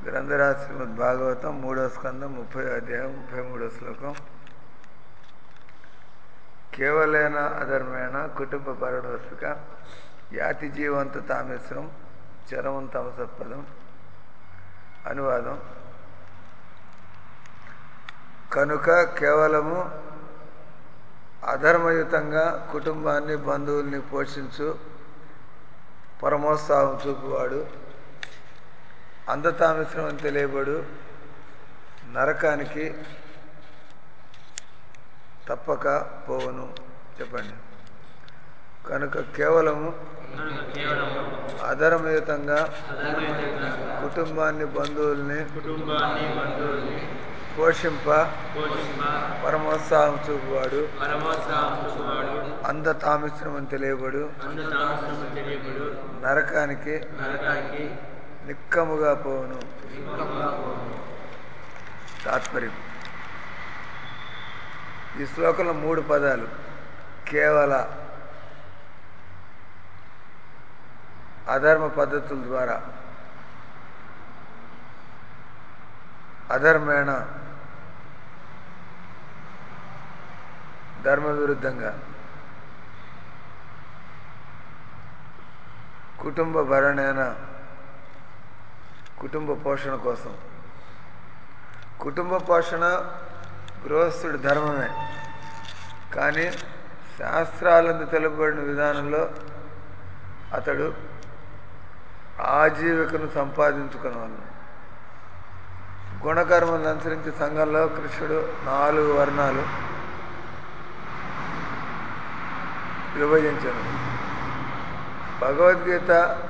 గ్రంథరాజ్ శ్రీమద్ భాగవతం 3వ స్కందం 30వ అధ్యాయం 33వ శ్లోకం. కేవలేన అధర్మేణ కుటుంబ పరణోస్తిక యాతి జీవంత తామేశ్వరం చరమం తమసత్పదం. అనువాదం: కనుక కేవలము అధర్మయుతంగా కుటుంబాన్ని బంధువుల్ని పోషించు పరమోత్సాహం చూపువాడు అంధతామిశ్రం అని తెలియబడు నరకానికి తప్పక పోవును. చెప్పండి. కనుక కేవలము అధర్మయుతంగా కుటుంబాన్ని బంధువుల్ని పోషింప పరమోత్సాహం చూపువాడు అంధతామిశ్రం అని తెలియబడు నరకానికి నిక్కముగా పోవును. తాత్పర్యం: ఈ శ్లోకంలో 3 పదాలు. కేవల అధర్మ పద్ధతుల ద్వారా, అధర్మేణ ధర్మ విరుద్ధంగా, కుటుంబ భరణేన కుటుంబ పోషణ కోసం. కుటుంబ పోషణ గృహస్థుడి ధర్మమే, కానీ శాస్త్రాలందు తెలుపబడిన విధానంలో అతడు ఆజీవికను సంపాదించుకునేవాడు. గుణకర్మలను అనుసరించి సంఘంలో కృష్ణుడు 4 వర్ణాలు విభజించాడు. భగవద్గీత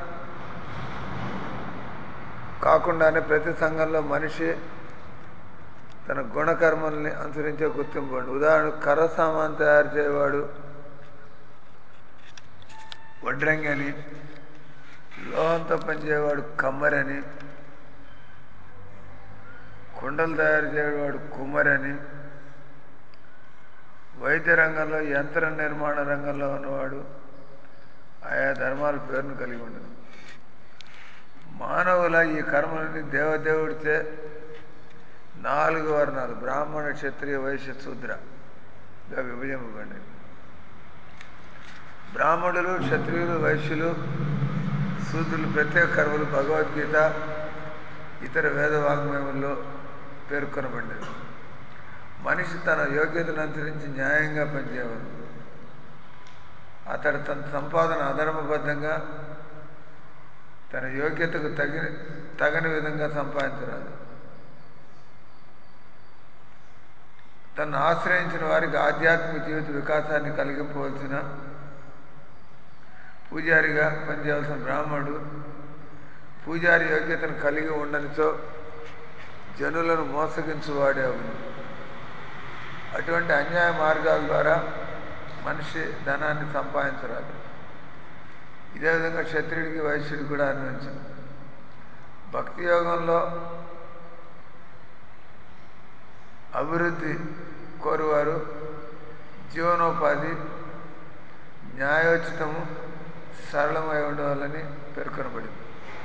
కాకుండానే ప్రతి సంఘంలో మనిషి తన గుణకర్మల్ని అనుసరించే గుర్తింపు. ఉదాహరణకు కర్ర సామాన్ తయారు చేయవాడు వడ్రంగి అని, లోహంతో పనిచేయవాడు కమ్మరని, కుండలు తయారు చేయవాడు కుమ్మరని, వైద్య రంగంలో యంత్ర నిర్మాణ రంగంలో ఉన్నవాడు ఆయా ధర్మాల పేరును కలిగి ఉండదు. మానవుల ఈ కర్మలని దేవదేవుడిచే 4 వర్ణాలు బ్రాహ్మణ, క్షత్రియ, వైశ్య, శూద్రగా విభజింపబడింది. బ్రాహ్మణులు, క్షత్రియులు, వైశ్యులు, శూద్రులు ప్రత్యేక కర్మలు భగవద్గీత ఇతర వేద వాంగ్మయంలో పేర్కొనబడినది. మనిషి తన యోగ్యతను అనుసరించి న్యాయంగా పనిచేయవాలి. అతడు తన సంపాదన అధర్మబద్ధంగా తన యోగ్యతకు తగని విధంగా సంపాదించరాదు. తను ఆశ్రయించిన వారికి ఆధ్యాత్మిక జీవిత వికాసాన్ని కలిగింపవలసిన పూజారిగా పనిచేయవలసిన బ్రాహ్మణుడు పూజారి యోగ్యతను కలిగి ఉండనిచో జనులను మోసగించువాడే అవును. అటువంటి అన్యాయ మార్గాల ద్వారా మనిషి ధనాన్ని సంపాదించరాదు. ఇదే విధంగా క్షత్రియుడికి, వైశ్యుడికి కూడా అన్వయించింది. భక్తి యోగంలో అభివృద్ధి కోరువారు జీవనోపాధి న్యాయోచితము, సరళమై ఉండవాలని పేర్కొనబడింది.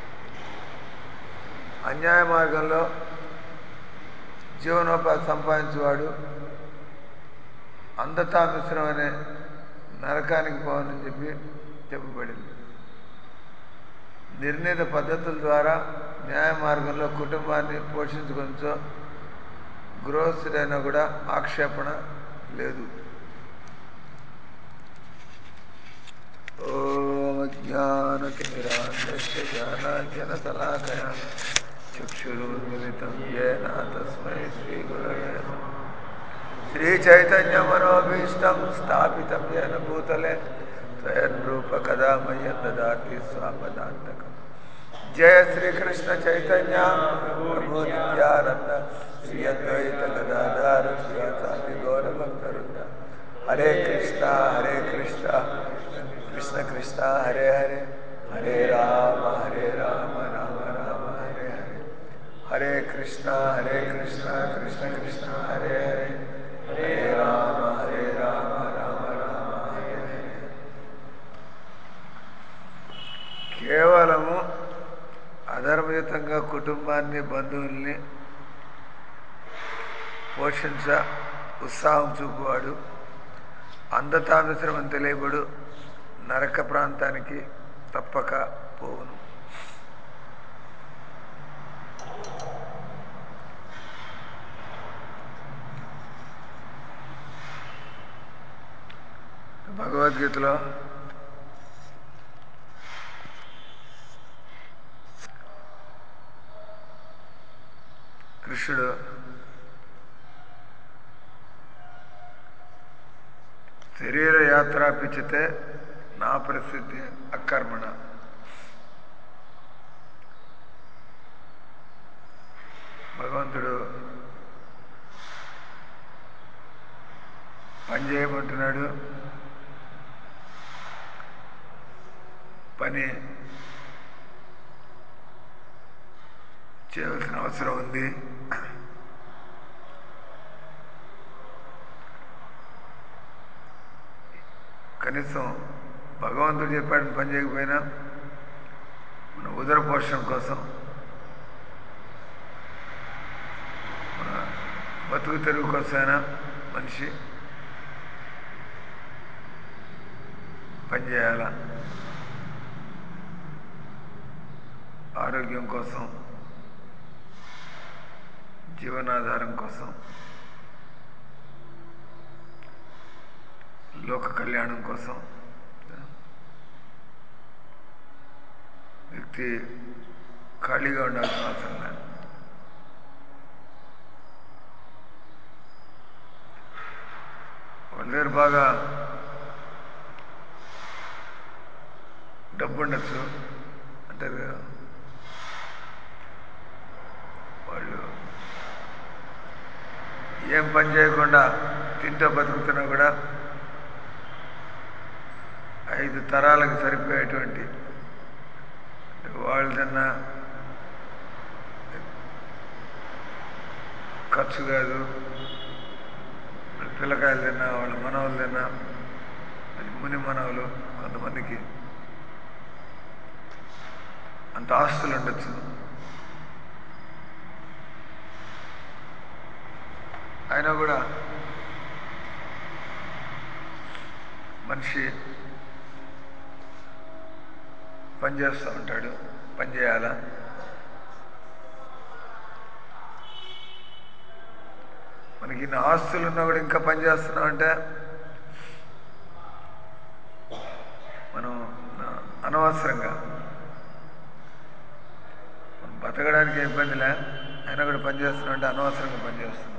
అన్యాయ మార్గంలో జీవనోపాధి సంపాదించేవాడు అంధతామిశ్రం అనే నరకానికి పోవని చెప్పబడింది. నిర్ణీత పద్ధతుల ద్వారా న్యాయ మార్గంలో కుటుంబాన్ని పోషించుకొనిచో గృహస్థుడైనా కూడా ఆక్షేపణ లేదు. ఓం జ్ఞానతిమిరాంధస్య జ్ఞానాంజనశలాకయా చక్షురున్మిలితం యేన తస్మై శ్రీగురవే నమః. శ్రీచైతన్యమనోభీష్టం స్థాపితం యేన భూతలే స్వయం రూప కదా మह्यं దదాతి స్వపదాంతకం. జయ శ్రీకృష్ణ చైతన్య ప్రభు నిత్యానంద శ్రీ అద్వైత గదాధర శ్రీవాసాది గౌరభక్తవృంద. హరే కృష్ణ కృష్ణ కృష్ణ హరే హరే, హరే రామ రామ రామ హరే హరే, హరే కృష్ణ కృష్ణ కృష్ణ హరే హరే, హరే రామ రామ రామ హరే హరే. కేవలము అధర్మయుతంగా కుటుంబాన్ని బంధువుల్ని పోషించ ఉత్సాహం చూపువాడు అంధతామిశ్రమం తెలియబడు నరక ప్రాంతానికి తప్పక పోవును. భగవద్గీతలో కృష్ణుడు శరీర యాత్రాపిచ్చితే నా ప్రసిద్ధి అకర్మణ, భగవంతుడు పని చేయమంటున్నాడు. పని చేయవలసిన అవసరం ఉంది. కనీసం భగవంతుడు చెప్పాడని పని చేయకపోయినా మన ఉదర పోషణ కోసం, మన బతుకు తెరువు కోసమైనా మనిషి పనిచేయాల. ఆరోగ్యం కోసం, జీవనాధారం కోసం, లోక కళ్యాణం కోసం వ్యక్తి ఖాళీగా ఉండాల్సిన అవసరం లేదు. వాళ్ళ దగ్గర బాగా డబ్బు ఉండొచ్చు అంటారు కదా, వాళ్ళు ఏం పని చేయకుండా తింటూ బతుకుతున్నా కూడా 5 తరాలకు సరిపోయేటువంటి వాళ్ళదన్నా ఖర్చు కాదు, వాళ్ళ పిల్లకాయలు తిన్నా, వాళ్ళ మనవలు తిన్నా, ముని మనవలు, కొంతమందికి అంత ఆస్తులు ఉండొచ్చు. అయినా కూడా మనిషి పని చేస్తూ ఉంటాడు. పని చేయాలా. మనకి ఇన్ని ఆస్తులు ఉన్నా కూడా ఇంకా పని చేస్తున్నాం అంటే మనం అనవసరంగా, మనం బతకడానికి ఇబ్బందిలే అయినా కూడా పని చేస్తున్నాం అంటే అనవసరంగా పని చేస్తున్నాం.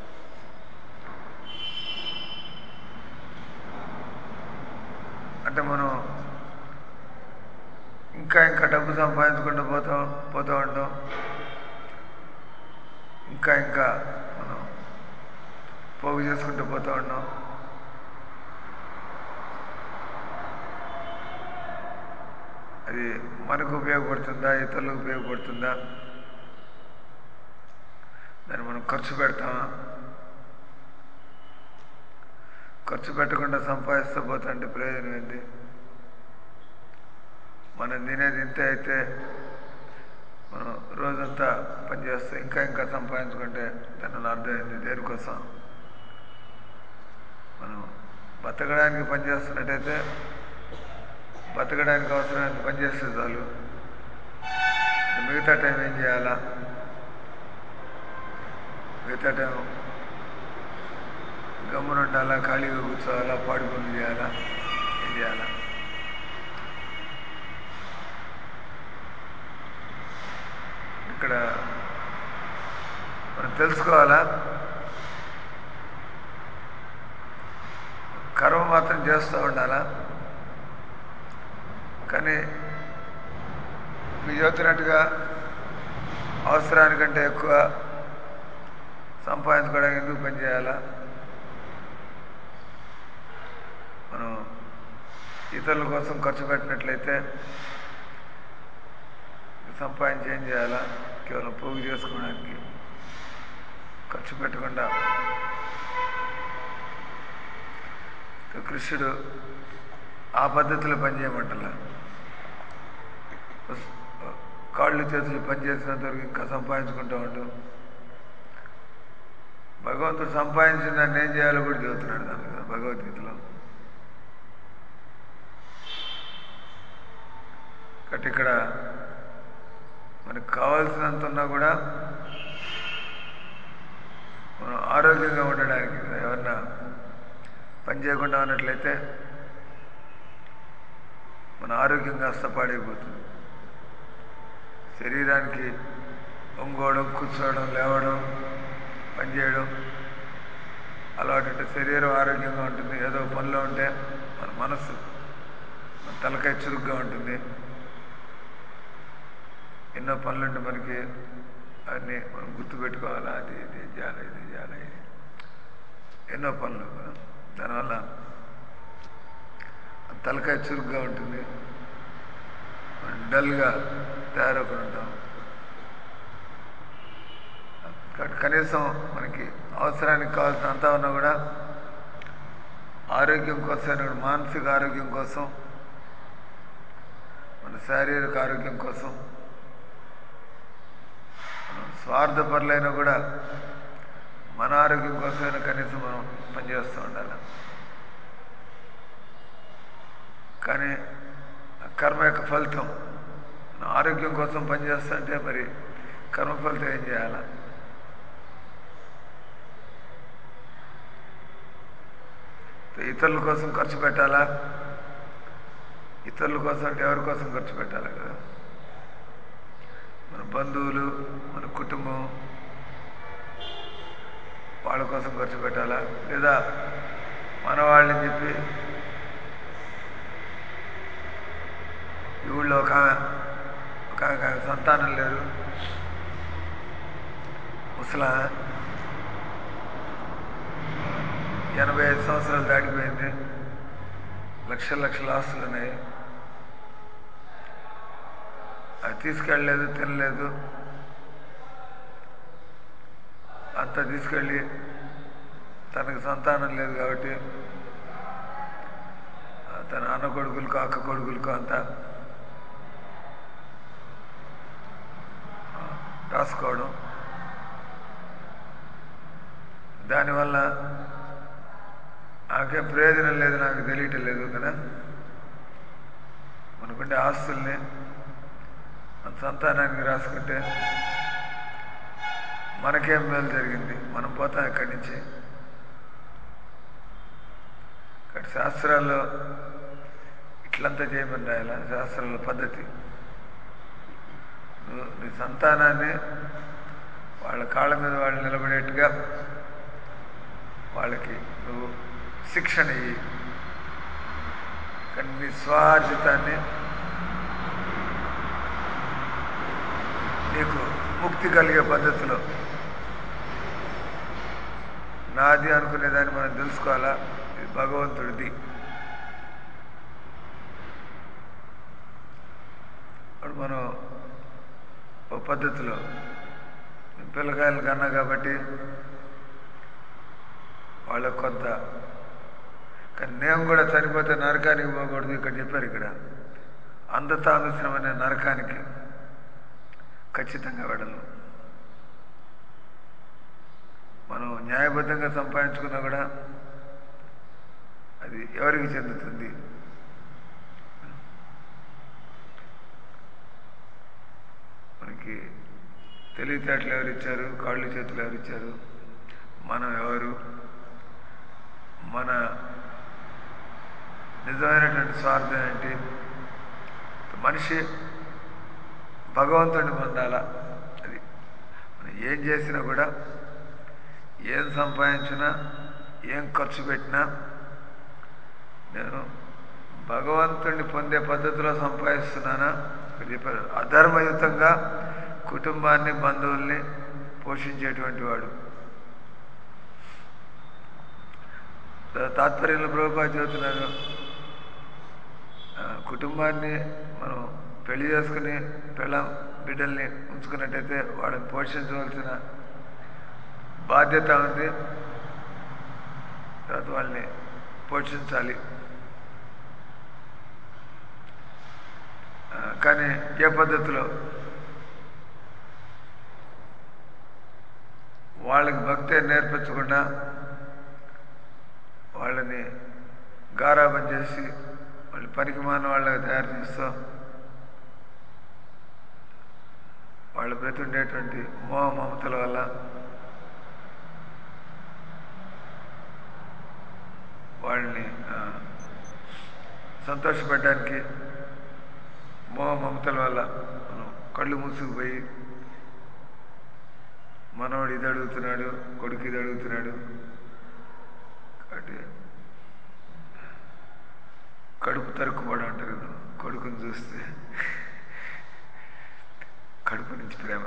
అంటే మనం ఇంకా ఇంకా డబ్బు సంపాదించుకుంటూ పోతూ ఉంటాం. ఇంకా ఇంకా మనం పోగు చేసుకుంటూ పోతూ ఉన్నాం. అది మనకు ఉపయోగపడుతుందా, ఇతరులకు ఉపయోగపడుతుందా, దాన్ని మనం ఖర్చు పెడతామా? ఖర్చు పెట్టకుండా సంపాదిస్తూ పోతుంటే ప్రయోజనం ఏంటి? మనం తినేది ఇంతే అయితే మనం రోజంతా పనిచేస్తే ఇంకా ఇంకా సంపాదించుకుంటే దానివల్ల అర్థం ఏంటి? దేనికోసం? మనం బతకడానికి పనిచేస్తున్నట్టయితే బతకడానికి అవసరమైన పని చేస్తే చాలు. మిగతా టైం ఏం చేయాలా? మిగతా టైం గమ్మున ఉండాలా, ఖాళీగా కూర్చోవాలా, పాడు పనులు చేయాలా, ఏం చేయాలా? ఇక్కడ మనం తెలుసుకోవాలా, కర్మ మాత్రం చేస్తూ ఉండాలా. కానీ మీరు చెబుతున్నట్టుగా అవసరానికంటే ఎక్కువ సంపాదించుకోవడానికి ఎందుకు పని చేయాలా? మనం ఇతరుల కోసం ఖర్చు పెట్టినట్లయితే సంపాదించి ఏం చేయాలా? కేవలం పోగు చేసుకోవడానికి ఖర్చు పెట్టకుండా. కృష్ణుడు ఆ పద్ధతిలో పనిచేయమంటలా. కాళ్ళు చేతులు పనిచేసినంత వరకు ఇంకా సంపాదించుకుంటూ ఉండు. భగవంతుడు సంపాదించిన దాన్ని ఏం చేయాలో కూడా చెబుతున్నాడు దాని మీద భగవద్గీతలో. కాబట్టి ఇక్కడ మనకు కావాల్సినంత ఉన్నా కూడా మనం ఆరోగ్యంగా ఉండడానికి ఎవరన్నా పని చేయకుండా ఉన్నట్లయితే మన ఆరోగ్యం కాస్త పాడైపోతుంది. శరీరానికి ఒంగోవడం, కూర్చోవడం, లేవడం, పనిచేయడం అలవాటు ఉంటే శరీరం ఆరోగ్యంగా ఉంటుంది. ఏదో పనిలో ఉంటే మన మనసు, మన తలకాయ చురుగ్గా ఉంటుంది. ఎన్నో పనులుంటే మనకి అన్నీ మనం గుర్తుపెట్టుకోవాలా, అది ఇది చేయాలి, ఇది చేయాలి, ఎన్నో పనులు. దానివల్ల తలకాయ చురుగ్గా ఉంటుంది. మనం డల్గా తయారవుకుని ఉంటాం. కాబట్టి కనీసం మనకి అవసరానికి కావాల్సిన అంతా ఉన్నా కూడా ఆరోగ్యం కోసం, మానసిక ఆరోగ్యం కోసం, మన శారీరక ఆరోగ్యం కోసం, స్వార్థపరులైనా కూడా మన ఆరోగ్యం కోసమైనా కనీసం మనం పనిచేస్తూ ఉండాలి. కానీ కర్మ యొక్క ఫలితం ఆరోగ్యం కోసం పనిచేస్తా అంటే మరి కర్మ ఫలితం ఏం చేయాలా? ఇతరుల కోసం ఖర్చు పెట్టాలా? ఇతరుల కోసం అంటే ఎవరి కోసం ఖర్చు పెట్టాలి కదా? మన బంధువులు, మన కుటుంబం, వాళ్ళ కోసం ఖర్చు పెట్టాలా? లేదా మన వాళ్ళని చెప్పి ఈ ఊళ్ళో ఒక సంతానం లేరు, ముసలా 85 సంవత్సరాలు దాటిపోయింది, లక్షల ఆస్తులు ఉన్నాయి, అది తీసుకెళ్ళలేదు, తినలేదు, అంతా తీసుకెళ్ళి తనకు సంతానం లేదు కాబట్టి తన అన్న కొడుకులకు, అక్క కొడుకులకు అంతా రాసుకోవడం. దానివల్ల నాకే ప్రయోజనం లేదు, నాకు తెలియటం లేదు కదా. మనకుండే ఆస్తుల్ని మన సంతానానికి రాసుకుంటే మనకేం మేలు జరిగింది? మనం పోతాం ఇక్కడి నుంచి. ఇక్కడ శాస్త్రాల్లో ఇట్లంతా చేయమని రాయాల. శాస్త్రాల పద్ధతి నీ సంతానాన్ని వాళ్ళ కాళ్ళ మీద వాళ్ళు నిలబడేట్టుగా వాళ్ళకి నువ్వు శిక్షణ ఇయ్యి. కానీ నీ స్వార్జితాన్ని నీకు ముక్తి కలిగే పద్ధతిలో నాది అనుకునేదాన్ని మనం తెలుసుకోవాలా. ఇది భగవంతుడిది. ఇప్పుడు మనం ఓ పద్ధతిలో పిల్లకాయలు కన్నా కాబట్టి వాళ్ళకు కొంత, కానీ నేను కూడా చనిపోతే నరకానికి పోకూడదు. ఇక్కడ చెప్పారు, ఇక్కడ అంధతామిశ్రం అనే నరకానికి ఖచ్చితంగా వెళ్ళను. మనం న్యాయబద్ధంగా సంపాదించుకున్నా కూడా అది ఎవరికి చెందుతుంది? మనకి తెలివితేటలు ఎవరిచ్చారు? కాళ్ళు చేతులు ఎవరిచ్చారు? మనం ఎవరు? మన నిజమైనటువంటి స్వార్థం ఏంటి? మనిషి భగవంతుడిని పొందాలా. అది మనం ఏం చేసినా కూడా, ఏం సంపాదించినా, ఏం ఖర్చు పెట్టినా నేను భగవంతుడిని పొందే పద్ధతిలో సంపాదిస్తున్నానా? ఇక్కడ చెప్పారు, అధర్మయుతంగా కుటుంబాన్ని, బంధువుల్ని పోషించేటువంటి వాడు. తాత్పర్యంలో ప్రభుపాద చెబుతున్నారు, కుటుంబాన్ని మనం పెళ్లి చేసుకుని బిడ్డల్ని ఉంచుకున్నట్టయితే వాళ్ళని పోషించవలసిన బాధ్యత ఉంది. తర్వాత వాళ్ళని పోషించాలి. కానీ ఏ పద్ధతిలో? వాళ్ళకి భక్తి నేర్పించకుండా వాళ్ళని గారాబం చేసి వాళ్ళు పనికిమాలిన వాళ్ళకి తయారు చేస్తూ వాళ్ళు బ్రతుండేటువంటి మోహ మమతల వల్ల వాళ్ళని సంతోషపెట్టడానికి మోహ మమతల వల్ల మనం కళ్ళు మూసుకుపోయి మనవాడు ఇది అడుగుతున్నాడు, కొడుకు ఇది అడుగుతున్నాడు, కాబట్టి కడుపు తరుక్కుపోవడం అంటారు కదా, కొడుకుని చూస్తే కడుపు నుంచి ప్రేమ.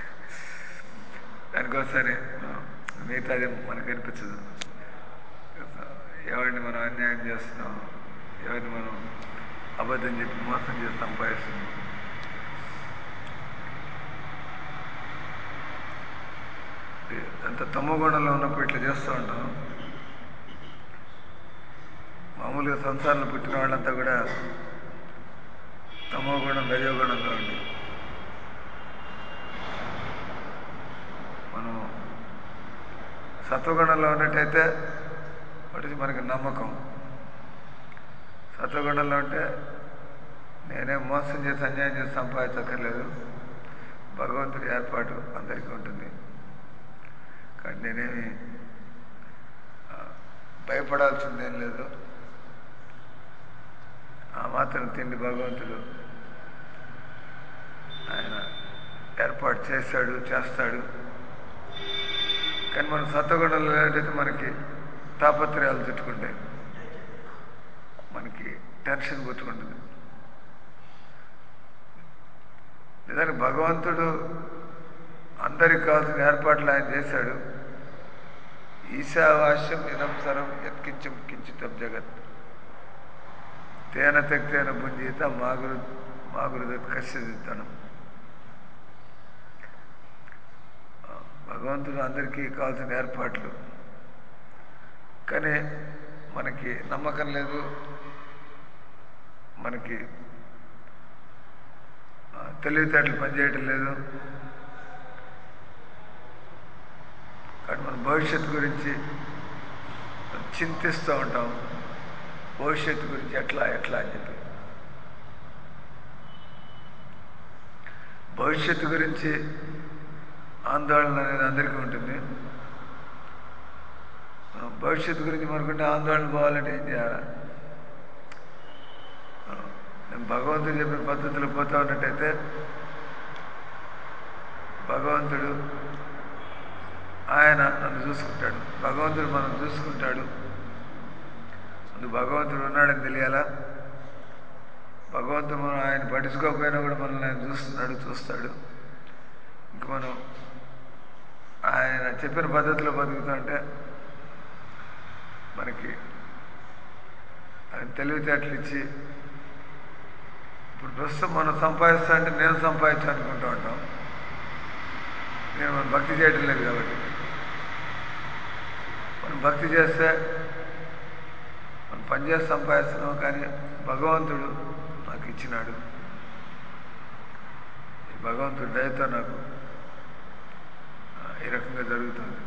దానికోసమే మిగతాది మనకు అనిపించదు. ఎవరిని మనం అన్యాయం చేస్తున్నాం, ఎవరిని మనం అబద్ధం చెప్పి మోసం చేసి సంపాదిస్తున్నాం. అంత తమో గుణంలో ఉన్నప్పుడు ఇట్లా చేస్తూ ఉంటాం. మామూలుగా సంసారంలో పుట్టిన వాళ్ళంతా కూడా తమో గుణం రజోగుణంలో ఉండి మనం సత్వగుణంలో ఉన్నట్టయితే వాటి మనకి నమ్మకం. సత్వగుణంలో ఉంటే నేనేం మోసం చేసి అన్యాయం చేసి సంపాదించక్కర్లేదు, భగవంతుడి ఏర్పాటు అందరికీ ఉంటుంది, కానీ నేనేమి భయపడాల్సిందేం లేదు, ఆ మాత్రం తిండి భగవంతుడు ఆయన ఏర్పాటు చేశాడు, చేస్తాడు. కానీ మనం సత్వగుణంలో లేనట్టయితే మనకి తాపత్రయాలు చుట్టుకుంటాయి, మనకి టెన్షన్ పుట్టుకుంటుంది. నిజానికి భగవంతుడు అందరికి కావాల్సిన ఏర్పాట్లు ఆయన చేశాడు. ఈశావాస్యం ఇదం సర్వం యత్కించం కించితం జగత్ తేన తెక్తేన భుంజీత మాగురుదత్ కశ్యదిత్తనం. భగవంతుడు అందరికీ కావాల్సిన ఏర్పాట్లు, కానీ మనకి నమ్మకం లేదు, మనకి తెలివితేటలు పనిచేయటం లేదు. కానీ మన భవిష్యత్తు గురించి చింతిస్తూ ఉంటాం, భవిష్యత్తు గురించి ఎట్లా అని చెప్పి. భవిష్యత్తు గురించి ఆందోళన అనేది అందరికీ ఉంటుంది. భవిష్యత్తు గురించి మనకుంటే ఆందోళన పోవాలంటే ఏం చేయాలి? నేను భగవంతుడు చెప్పిన పద్ధతిలో పోతా ఉన్నట్టయితే భగవంతుడు ఆయన నన్ను చూసుకుంటాడు, భగవంతుడు మనం చూసుకుంటాడు. అందుకు భగవంతుడు ఉన్నాడని తెలియాలా. భగవంతుడు మనం ఆయన పట్టించుకోకపోయినా కూడా మనల్ని ఆయన చూస్తాడు. ఇంక మనం ఆయన చెప్పిన పద్ధతిలో బతుకుతుంటే మనకి ఆయన తెలివితేటలు ఇచ్చి, ఇప్పుడు ప్రస్తుతం మనం సంపాదిస్తా అంటే నేను సంపాదించా అనుకుంటూ ఉంటాం. నేను మనం భక్తి చేయటం లేదు కాబట్టి. మనం భక్తి చేస్తే మనం పనిచేసి సంపాదిస్తున్నాం, కానీ భగవంతుడు నాకు ఇచ్చినాడు, ఈ భగవంతుడి దయతో నాకు ఈ రకంగా జరుగుతుంది.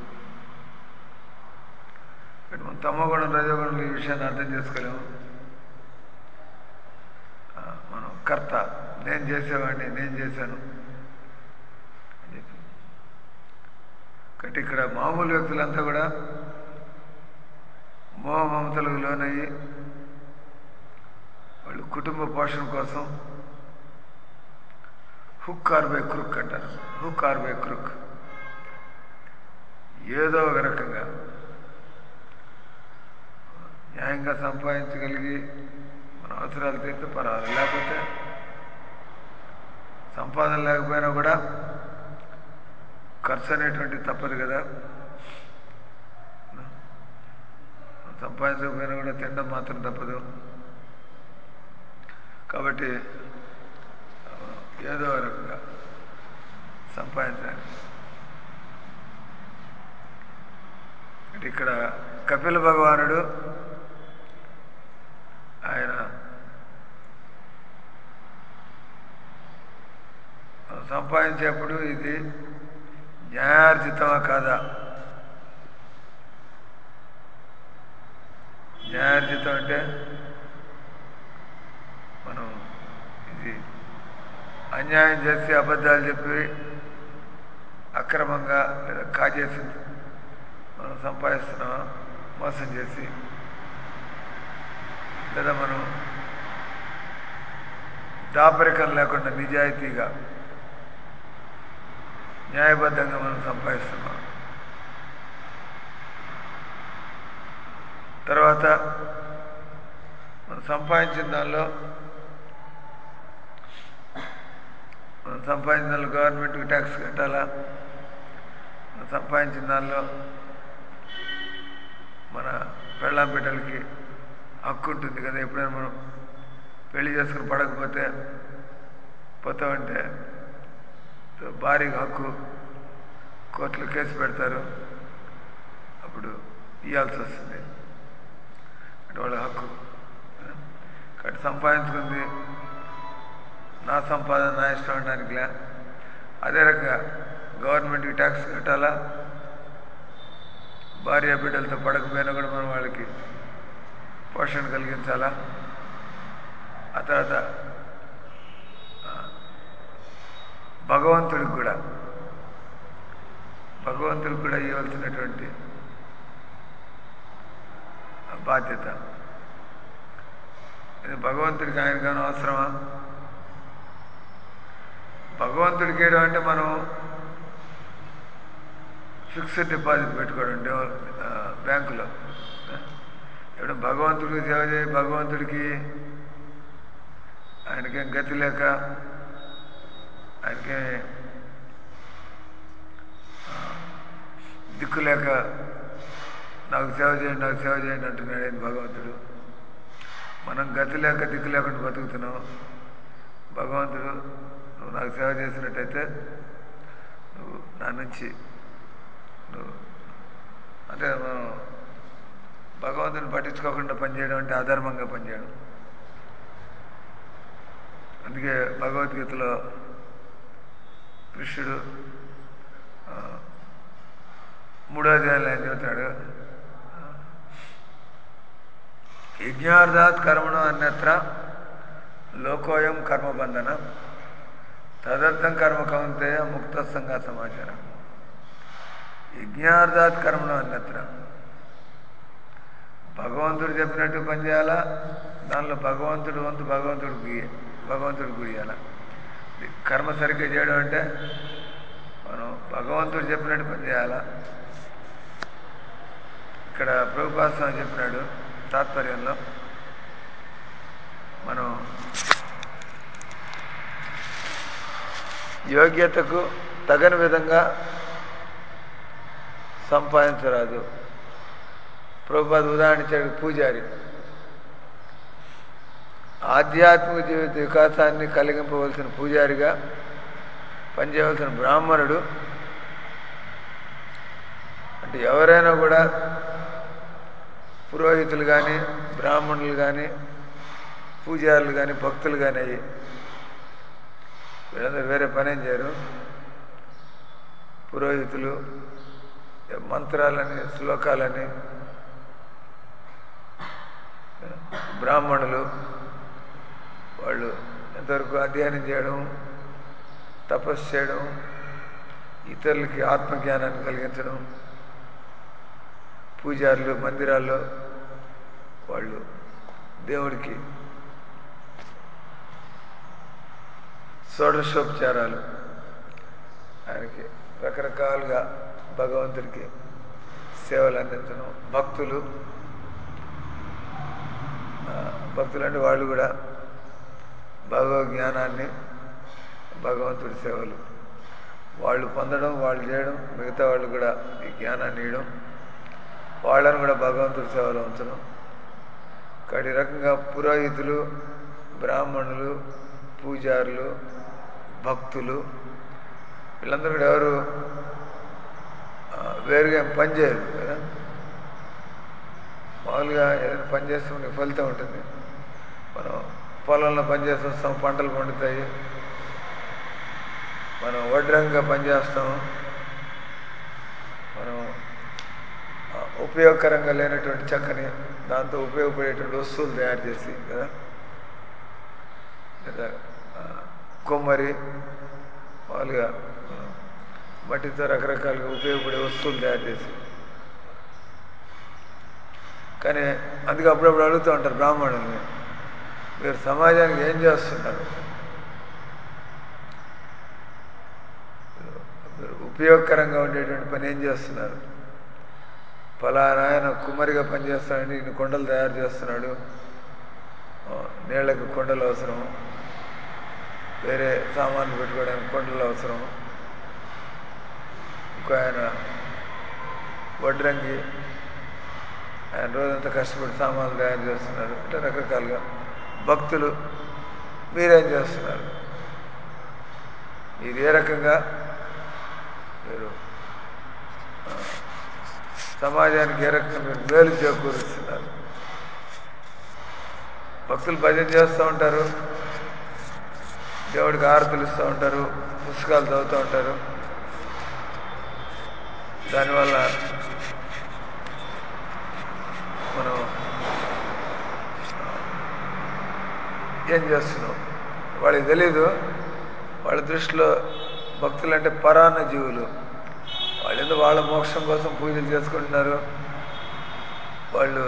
కాబట్టి మనం తమోగుణం రజోగుణంలో ఈ విషయాన్ని అర్థం చేసుకోలేము. మనం కర్త, నేను చేసేవాడిని, నేను చేశాను అని చెప్పి. కాబట్టి ఇక్కడ మామూలు వ్యక్తులంతా కూడా మోహ మమతలకు లోనయ్యి వాళ్ళు కుటుంబ పోషణ కోసం హుక్ ఆర్ బై క్రుక్ అంటారు. హుక్ ఆర్ బై క్రుక్ ఏదో ఒక రకంగా న్యాయంగా సంపాదించగలిగి మన అవసరాలు తీరితే పర్వాలేదు, లేకపోతే సంపాదన లేకపోయినా కూడా ఖర్చు అనేటువంటిది తప్పదు కదా. సంపాదించకపోయినా కూడా తినడం మాత్రం తప్పదు. కాబట్టి ఏదో రకంగా సంపాదించాలి. ఇక్కడ కపిల భగవానుడు ఆయన సంపాదించేప్పుడు ఇది న్యాయార్జితమా కాదా న్యాయార్జితం అంటే మనం ఇది అన్యాయం చేసి అబద్ధాలు చెప్పి అక్రమంగా లేదా కాజేసి మనం సంపాదిస్తున్నామా, మోసం చేసి, లేదా మనం దాపరికం లేకుండా నిజాయితీగా న్యాయబద్ధంగా మనం సంపాదిస్తున్నాం. తర్వాత మనం సంపాదించిన దానిలో గవర్నమెంట్కి ట్యాక్స్ కట్టాలా, మనం సంపాదించిన దానిలో మన పెళ్ళాం బిడ్డలకి హక్కు ఉంటుంది కదా. ఎప్పుడైనా మనం పెళ్లి చేసుకుని పడకపోతే పోతామంటే భార్యకి హక్కు, కోర్టులో కేసు పెడతారు, అప్పుడు ఇవ్వాల్సి వస్తుంది. అంటే వాళ్ళ హక్కు. కాబట్టి సంపాదించుకుంది నా సంపాదన నా ఇష్టం అనడానికిలే. అదే రకంగా గవర్నమెంట్కి ట్యాక్స్ కట్టాలా, భార్య బిడ్డలతో పడకపోయినా కూడా మనం వాళ్ళకి పోషణ కలిగించాలా. ఆ తర్వాత భగవంతుడికి కూడా ఇవ్వాల్సినటువంటి బాధ్యత. ఇది భగవంతుడికి ఆయనకైనా అవసరమా? భగవంతుడికి వేయడం అంటే మనం ఫిక్స్డ్ డిపాజిట్ పెట్టుకోవడం బ్యాంకులో. ఇప్పుడు భగవంతుడికి సేవ చేయి, భగవంతుడికి ఆయనకేం గతి లేక, ఆయనకే దిక్కు లేక నాకు సేవ చేయండి అంటున్నాడు ఏంటి భగవంతుడు. మనం గతి లేక దిక్కు లేకుండా బతుకుతున్నాం. భగవంతుడు నువ్వు నాకు సేవ చేసినట్టయితే నువ్వు నా నుంచి అంటే మనం భగవంతుని పట్టించుకోకుండా పనిచేయడం అంటే అధర్మంగా పనిచేయడం. అందుకే భగవద్గీతలో కృష్ణుడు 3వ అధ్యాయంలో ఆయన చెబుతాడు, యజ్ఞార్థాత్ కర్మణో అన్యత్ర లోకోయం కర్మబంధన తదర్థం కర్మ కౌంతేయ ముక్త సంగ సమాచారం. యజ్ఞార్థాత్ కర్మణో అన్యత్ర, భగవంతుడు చెప్పినట్టు పనిచేయాలా, దానిలో భగవంతుడు వంతు భగవంతుడికి గురియాల. కర్మ సరిగ్గా చేయడం అంటే మనం భగవంతుడు చెప్పినట్టు పనిచేయాలా. ఇక్కడ ప్రభుపాద స్వామి చెప్పినాడు తాత్పర్యంలో, మనం యోగ్యతకు తగని విధంగా సంపాదించరాదు. ప్రభుపాద ఉదాహరణ ఇచ్చాడు. పూజారి ఆధ్యాత్మిక జీవిత వికాసాన్ని కలిగింపవలసిన పూజారిగా పనిచేయవలసిన బ్రాహ్మణుడు అంటే ఎవరైనా కూడా పురోహితులు కానీ, బ్రాహ్మణులు కానీ, పూజారులు కానీ, భక్తులు కానీ అయ్యి వీళ్ళందరూ వేరే పనేం చేయరు. పురోహితులు మంత్రాలని, శ్లోకాలని, బ్రాహ్మణులు వాళ్ళు ఎంతవరకు అధ్యయనం చేయడం, తపస్సు చేయడం, ఇతరులకి ఆత్మజ్ఞానాన్ని కలిగించడం. పూజారులు మందిరాల్లో వాళ్ళు దేవుడికి షోడశోపచారాలు, ఆయనకి రకరకాలుగా భగవంతుడికి సేవలు అందించడం. భక్తులు అంటే వాళ్ళు కూడా భగవద్ జ్ఞానాన్ని, భగవంతుడి సేవలు వాళ్ళు పొందడం, వాళ్ళు చేయడం, మిగతా వాళ్ళు కూడా ఈ జ్ఞానాన్ని ఇవ్వడం, వాళ్ళని కూడా భగవంతుడి సేవలో ఉంచడం. కాబట్టి ఈ రకంగా పురోహితులు, బ్రాహ్మణులు, పూజారులు, భక్తులు వీళ్ళందరూ కూడా ఎవరు వేరుగా పని చేయరు కదా. మామూలుగా ఏదైనా పని చేస్తే మనకి ఫలితం ఉంటుంది. మనం పొలంలో పనిచేసి వస్తాం, పంటలు పండుతాయి. మనం వడ్రంగా పనిచేస్తాం, మనం ఉపయోగకరంగా లేనటువంటి చెక్కని దాంతో ఉపయోగపడేటువంటి వస్తువులు తయారు చేసి కదా, లేదా కొమ్మరి మామూలుగా మట్టితో రకరకాలుగా ఉపయోగపడే వస్తువులు తయారు చేసి. కానీ అందుకే అప్పుడప్పుడు అడుగుతూ ఉంటారు బ్రాహ్మణుల్ని, మీరు సమాజానికి ఏం చేస్తున్నారు, మీరు ఉపయోగకరంగా ఉండేటువంటి పని ఏం చేస్తున్నారు? ఫలానా ఆయన కుమ్మరిగా పనిచేస్తాడండి, ఇన్ని కొండలు తయారు చేస్తున్నాడు, నీళ్ళకి కొండలు అవసరం, వేరే సామాన్లు పెట్టుకోవడానికి కొండలు అవసరం, ఇంకో ఆయన వడ్రంగి, ఆయన రోజంతా కష్టపడి సామాన్లు తయారు చేస్తున్నారు. ఇట్లా రకరకాలుగా భక్తులు మీరేం చేస్తున్నారు, మీరు ఏ రకంగా మీరు సమాజానికి ఏ రకంగా మీరు మేలు చేకూరుస్తున్నారు? భక్తులు భజన చేస్తూ ఉంటారు, దేవుడికి హారతులు ఇస్తూ ఉంటారు, పుస్తకాలు చదువుతూ ఉంటారు. దానివల్ల మనం ఏం చేస్తున్నాం వాళ్ళకి తెలీదు. వాళ్ళ దృష్టిలో భక్తులు అంటే పరాన్న జీవులు, వాళ్ళు ఎందుకు వాళ్ళ మోక్షం కోసం పూజలు చేసుకుంటున్నారు, వాళ్ళు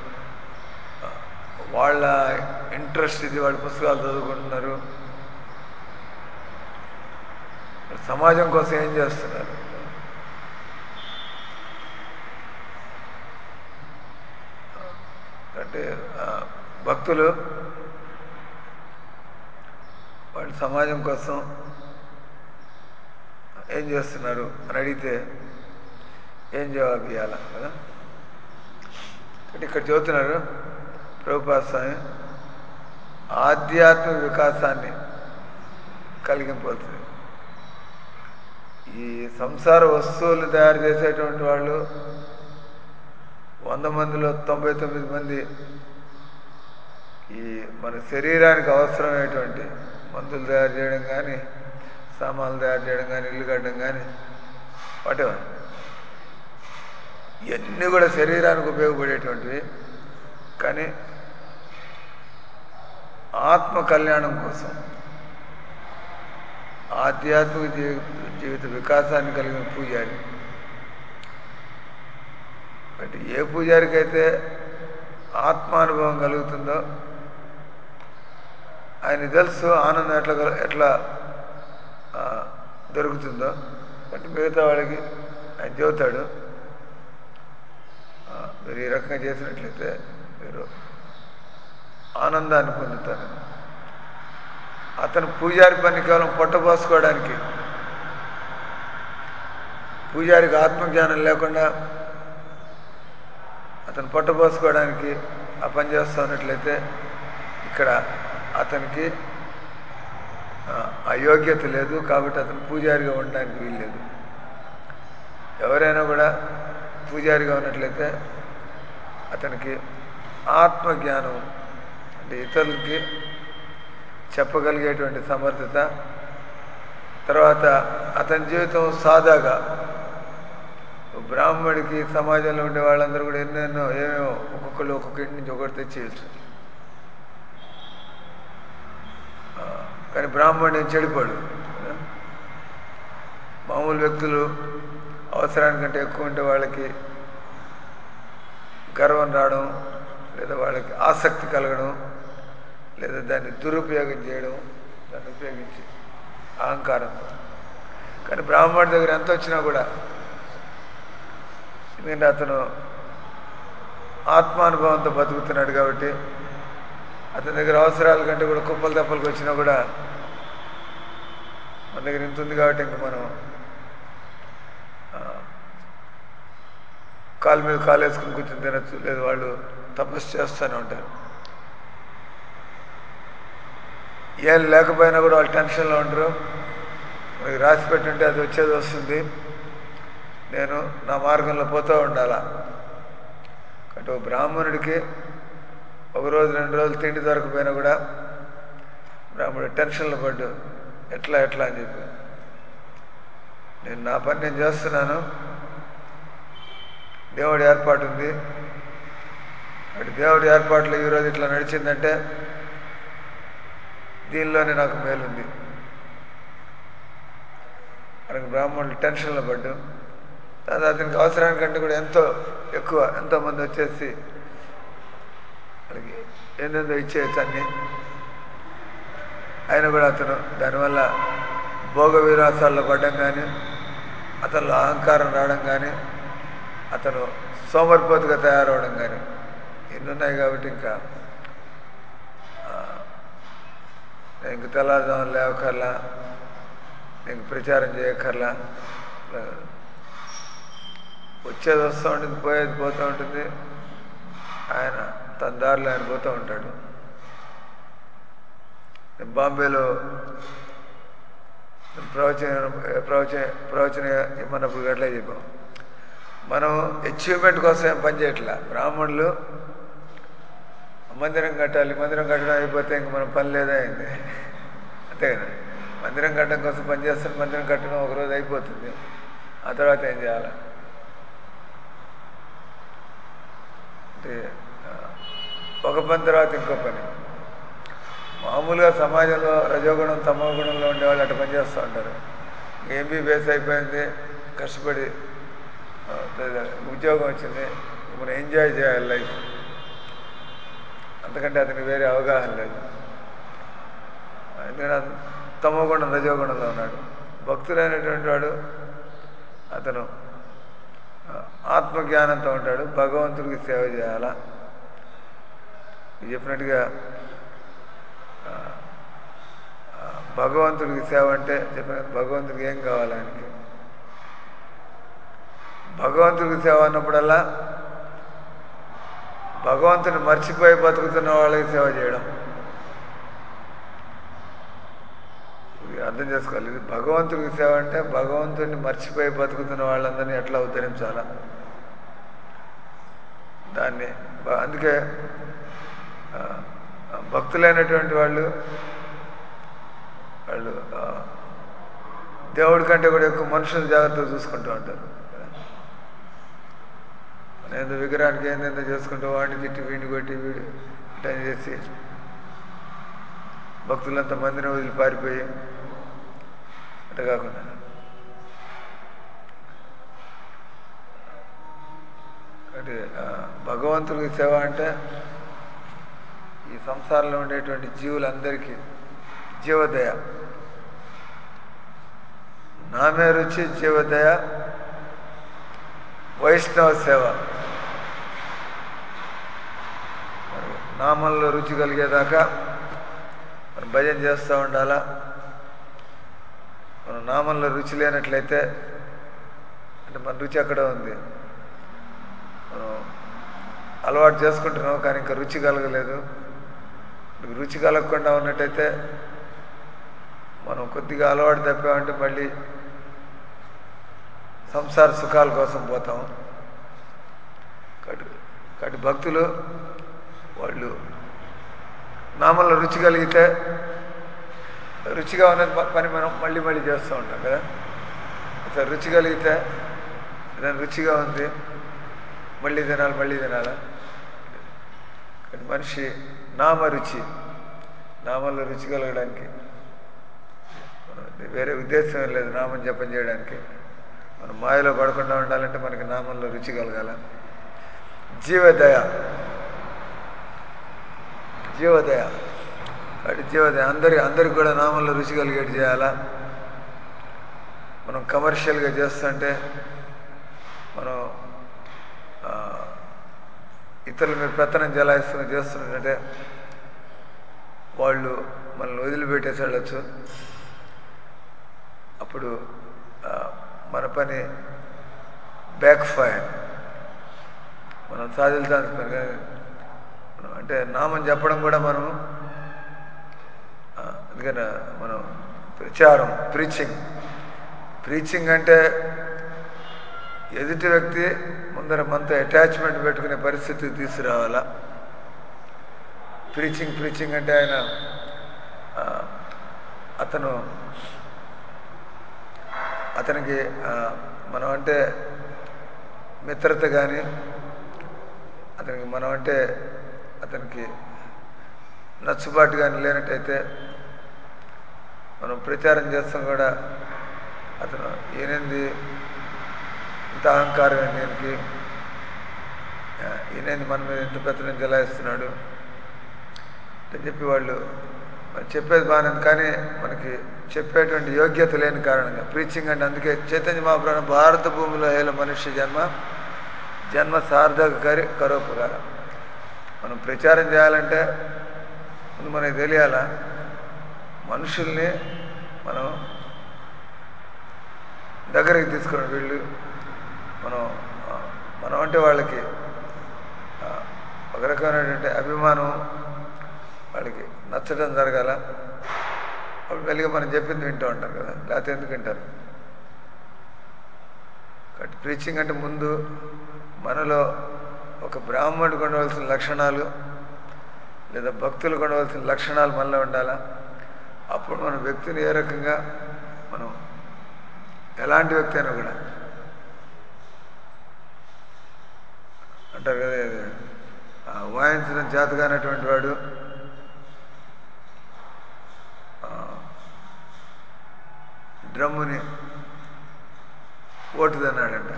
వాళ్ళ ఇంట్రెస్ట్ ఇది, వాళ్ళ పుస్తకాలు చదువుకుంటున్నారు. సమాజం కోసం ఏం చేస్తున్నారు? అంటే భక్తులు వాళ్ళు సమాజం కోసం ఏం చేస్తున్నారు అని అడిగితే ఏం జవాబు ఇవ్వాలా కదా. అంటే ఇక్కడ చెబుతున్నారు ప్రభుపాద స్వామి, ఆధ్యాత్మిక వికాసాన్ని కలిగింపవుతుంది. ఈ సంసార వస్తువులు తయారు చేసేటువంటి వాళ్ళు 100 మందిలో 99 మంది ఈ మన శరీరానికి అవసరమైనటువంటి మందులు తయారు చేయడం కానీ, సామాన్లు తయారు చేయడం కానీ, ఇల్లు కట్టడం కానీ, వాటెవర్ ఇవన్నీ కూడా శరీరానికి ఉపయోగపడేటువంటివి. కానీ ఆత్మ కళ్యాణం కోసం, ఆధ్యాత్మిక జీవిత వికాసాన్ని కలిగిన పూజారి. అంటే ఏ పూజారికి అయితే ఆత్మానుభవం కలుగుతుందో ఆయన తెలుసు ఆనందం ఎట్లా దొరుకుతుందో. అంటే మిగతా వాళ్ళకి ఆయన చెబుతాడు, మీరు ఈ రకంగా చేసినట్లయితే మీరు ఆనందాన్ని పొందుతారు. అతను పూజారి పని కేవలం పొట్టపోసుకోవడానికి, పూజారికి ఆత్మజ్ఞానం లేకుండా అతను పొట్టపోసుకోవడానికి ఆ పని చేస్తూ ఉన్నట్లయితే ఇక్కడ అతనికి అయోగ్యత లేదు. కాబట్టి అతను పూజారిగా ఉండడానికి వీల్లేదు. ఎవరైనా కూడా పూజారిగా ఉన్నట్లయితే అతనికి ఆత్మజ్ఞానం అంటే ఇతరులకి చెప్పగలిగేటువంటి సమర్థత, తర్వాత అతని జీవితం సాదాగా, బ్రాహ్మడికి సమాజంలో ఉండే వాళ్ళందరూ కూడా ఎన్నెన్నో ఏమేమో ఒక్కొక్కరు ఒక్కొక్క ఇంటి నుంచి ఒకటి తెచ్చేయచ్చు. కానీ బ్రాహ్మణుడు ఏం చెడిపోడు. మామూలు వ్యక్తులు అవసరానికంటే ఎక్కువ ఉంటే వాళ్ళకి గర్వం రావడం, లేదా వాళ్ళకి ఆసక్తి కలగడం, లేదా దాన్ని దురుపయోగం చేయడం, దాన్ని ఉపయోగించి అహంకారంతో. కానీ బ్రాహ్మణుడి దగ్గర ఎంత వచ్చినా కూడా, ఎందుకంటే అతను ఆత్మానుభవంతో బతుకుతున్నాడు కాబట్టి అతని దగ్గర అవసరాల కంటే కూడా కుప్పలు తప్పలకు వచ్చినా కూడా మన దగ్గర ఇంత ఉంది కాబట్టి ఇంక మనం కాలు మీద కాలు వేసుకుని కూర్చొని తినచ్చు. లేదు వాళ్ళు తపస్సు చేస్తూనే ఉంటారు. ఏం లేకపోయినా కూడా వాళ్ళు టెన్షన్లో ఉంటారు. మనకి రాసి పెట్టుంటే అది వచ్చేది వస్తుంది, నేను నా మార్గంలో పోతూ ఉండాలా. కాబట్టి ఒక బ్రాహ్మణుడికి ఒకరోజు 2 రోజులు తిండి దొరకపోయినా కూడా బ్రాహ్మణుడు టెన్షన్లో పడ్డు, ఎట్లా అని చెప్పి, నేను నా పని నేను చేస్తున్నాను, దేవుడి ఏర్పాటు ఉంది. అటు దేవుడి ఏర్పాట్లో ఈరోజు ఇట్లా నడిచిందంటే దీనిలోనే నాకు మేలుంది. మనకు బ్రాహ్మణులు టెన్షన్లో పడ్డాం. అతనికి అవసరానికంటే కూడా ఎంతోమంది వచ్చేసి వాళ్ళకి ఏందేందో ఇచ్చేయచ్చు అన్నీ. అయినా కూడా అతను దానివల్ల భోగ విలాసాల్లో పడ్డం కానీ, అతనిలో అహంకారం రావడం కానీ, అతను సోమరిపోతుగా తయారవడం కానీ ఇన్ని ఉన్నాయి. కాబట్టి ఇంక తెల్లారుజామున లేవకర్లా, ఇంక ప్రచారం చేయక్కర్లా, వచ్చేది వస్తూ ఉంటుంది, పోయేది పోతూ ఉంటుంది. ఆయన తన దారిలో ఆయన పోతూ ఉంటాడు. బాంబేలో ప్రవచన ఇమ్మన్నప్పుడు అట్లే చెప్పాం. మనం అచీవ్మెంట్ కోసం ఏం పని చేయట్లా. బ్రాహ్మణులు మందిరం కట్టాలి, మందిరం కట్టడం అయిపోతే ఇంక మనం పని లేదా అయింది, అంతే కదా. మందిరం కట్టడం కోసం పని చేస్తాం, మందిరం కట్టడం ఒకరోజు అయిపోతుంది. ఆ తర్వాత ఏం చేయాలి అంటే ఒక పని తర్వాత ఇంకో పని. మామూలుగా సమాజంలో రజోగుణం తమో గుణంలో ఉండేవాళ్ళు అట్లా పనిచేస్తూ ఉంటారు. ఎంబీబీఎస్ అయిపోయింది, కష్టపడి ఉద్యోగం వచ్చింది, మనం ఎంజాయ్ చేయాలి లైఫ్, అంతకంటే అతనికి వేరే అవగాహన లేదు. ఎందుకంటే తమో గుణం రజోగుణంలో ఉన్నాడు. భక్తుడైనటువంటి వాడు అతను ఆత్మజ్ఞానంతో ఉంటాడు. భగవంతుడికి సేవ చేయాలా చెప్పినట్టుగా. భగవంతుడికి సేవ అంటే చెప్పిన భగవంతుడికి ఏం కావాలి, ఆయనకి భగవంతుడికి సేవ అన్నప్పుడల్లా భగవంతుని మర్చిపోయి బతుకుతున్న వాళ్ళకి సేవ చేయడం. ఇది అర్థం చేసుకోవాలి. ఇది భగవంతుడికి సేవ అంటే భగవంతుడిని మర్చిపోయి బతుకుతున్న వాళ్ళందరినీ ఎట్లా ఉద్ధరించాలా దాన్ని. అందుకే భక్తులైనటువంటి వాళ్ళు దేవుడి కంటే కూడా ఎక్కువ మనుషులు జాగ్రత్తగా చూసుకుంటూ ఉంటారు. నేను విగ్రహానికి ఏందేందో చేసుకుంటూ వాడిని తిట్టి వీడిని కొట్టి వీడు ఇట్లా చేసి భక్తులంతా మందిని వదిలి పారిపోయి అట్లా కాకుండా అంటే భగవంతుడికి సేవ అంటే ఈ సంసారంలో ఉండేటువంటి జీవులందరికీ జీవదయ, నామే రుచి జీవదయ, వైష్ణవ సేవ. నామంలో రుచి కలిగేదాకా మనం భజన చేస్తూ ఉండాలా. మనం నామంలో రుచి లేనట్లయితే అంటే మన రుచి అక్కడ ఉంది, మనం అలవాటు చేసుకుంటున్నాం కానీ ఇంకా రుచి కలగలేదు. రుచి కలగకుండా ఉన్నట్టయితే మనం కొద్దిగా అలవాటు తప్పామంటే మళ్ళీ సంసార సుఖాల కోసం పోతాం. కాబట్టి భక్తులు వాళ్ళు నామంలో రుచి కలిగితే రుచిగా ఉన్న పని మనం మళ్ళీ మళ్ళీ చేస్తూ ఉంటాం కదా. అసలు రుచి కలిగితే దాని రుచిగా ఉంది, మళ్ళీ తినాలా. కానీ మనిషి నామరుచి, నామంలో రుచి కలగడానికి వేరే ఉద్దేశం ఏం లేదు. నామం జపం చేయడానికి మనం మాయలో పడకుండా ఉండాలంటే మనకి నామంలో రుచి కలగాల. జీవదయ అందరికి కూడా నామంలో రుచి కలిగేటి చేయాలా. మనం కమర్షియల్గా చేస్తుంటే మనం ఇతరుల మీద పెత్తనం చేస్తున్నట్టే వాళ్ళు మనల్ని వదిలిపెట్టేసి వెళ్ళచ్చు. అప్పుడు మన పని బ్యాక్ ఫైర్, మనం సాధించాల్సిన పని. అంటే నామం చెప్పడం కూడా మనం అందుకని మనం ప్రచారం, ప్రీచింగ్ అంటే ఎదుటి వ్యక్తి ముందర మనతో అటాచ్మెంట్ పెట్టుకునే పరిస్థితికి తీసుకురావాలా. ప్రీచింగ్ అంటే ఆయన అతనికి మనం అంటే మిత్రత కానీ, అతనికి మనం అంటే అతనికి నచ్చుబాటు కానీ లేనట్టయితే మనం ప్రచారం చేస్తాం కూడా, అతను ఈయనంది ఇంత అహంకారం దీనికి, ఈయనంది మన మీద ఇంత పెత్తనం చెలాయిస్తున్నాడు అని చెప్పి వాళ్ళు చెప్పేది బాగానే, కానీ మనకి చెప్పేటువంటి యోగ్యత లేని కారణంగా ప్రీచింగ్ అంటే, అందుకే చైతన్య మహాప్రభు భారత భూమిలో హేళ మనుష్య జన్మ సార్థక కరోపకారం. మనం ప్రచారం చేయాలంటే ముందు మనకి తెలియాలా, మనుషుల్ని మనం దగ్గరికి తీసుకుని వీళ్ళు మనం అంటే వాళ్ళకి ఒక రకమైనటువంటి అభిమానం, వాళ్ళకి నచ్చడం జరగాల. అప్పుడు మెల్లిగా మనం చెప్పింది వింటూ ఉంటారు కదా, లేకపోతే ఎందుకు వింటారు? కాబట్టి ప్రీచింగ్ అంటే ముందు మనలో ఒక బ్రాహ్మణుడికి ఉండవలసిన లక్షణాలు లేదా భక్తులకు ఉండవలసిన లక్షణాలు మనలో ఉండాలా. అప్పుడు మన వ్యక్తిని ఏ రకంగా మనం ఎలాంటి వ్యక్తి అయినా కూడా అంటారు కదా, వాయించడం చేతగానటువంటి వాడు డ్రమ్ముని ఓటుదన్నాడంట.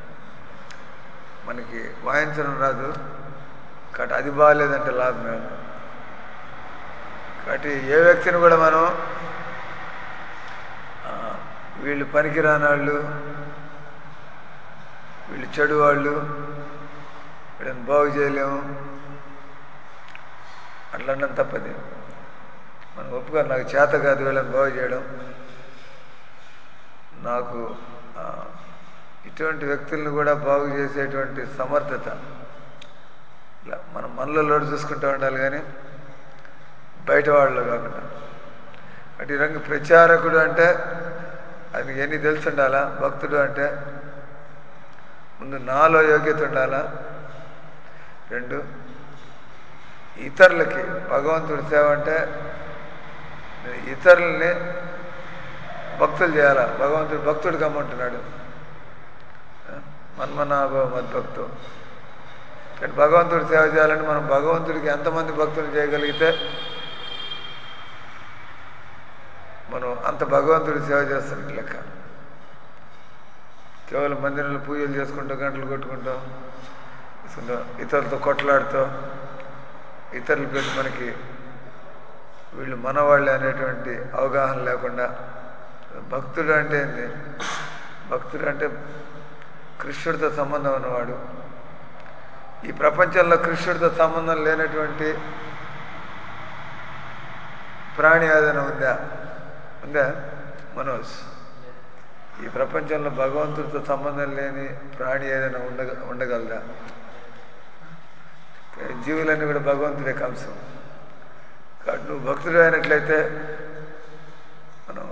మనకి వాయించడం రాదు కాబట్టి అది బాగాలేదంటే లాభం ఏమో. కాబట్టి ఏ వ్యక్తిని కూడా మనం వీళ్ళు పనికిరాని వాళ్ళు, వీళ్ళు చెడు వాళ్ళు, వీళ్ళని బాగు చేయలేము అట్లా అన్నం తప్పది. మనం ఒప్పుకొని నాకు చేత కాదు వీళ్ళని బాగు చేయడం, నాకు ఇటువంటి వ్యక్తులను కూడా బాగు చేసేటువంటి సమర్థత ఇలా మనం మనలో చూసుకుంటూ ఉండాలి, కానీ బయట వాళ్ళు కాకుండా. అంటే ఈ రంగు ప్రచారకుడు అంటే అది ఎన్ని తెలిసి ఉండాలా. భక్తుడు అంటే ముందు నాలో యోగ్యత ఉండాలా. 2, ఇతరులకి భగవంతుడి సేవ అంటే ఇతరుల్ని భక్తులు చేయాలా. భగవంతుడు భక్తుడు కమ్మంటున్నాడు, మన్మనాభో మద్భక్తు. కానీ భగవంతుడి సేవ చేయాలంటే మనం భగవంతుడికి ఎంతమంది భక్తులు చేయగలిగితే మనం అంత భగవంతుడి సేవ చేస్తున్నట్టు లెక్క. కేవలం మందిరంలో పూజలు చేసుకుంటూ గంటలు కొట్టుకుంటూ ఇతరులతో కొట్లాడుతూ ఇతరుల పేరు మనకి వీళ్ళు మనవాళ్ళే అనేటువంటి అవగాహన లేకుండా, భక్తుడు అంటే ఏంది? భక్తుడు అంటే కృష్ణుడితో సంబంధం ఉన్నవాడు. ఈ ప్రపంచంలో కృష్ణుడితో సంబంధం లేనటువంటి ప్రాణి ఏదైనా ఉందా మనోజ్? ఈ ప్రపంచంలో భగవంతుడితో సంబంధం లేని ప్రాణి ఏదైనా ఉండగలదా? జీవులన్నీ కూడా భగవంతుడే కంసం. కాబట్టి నువ్వు భక్తుడు అయినట్లయితే మనం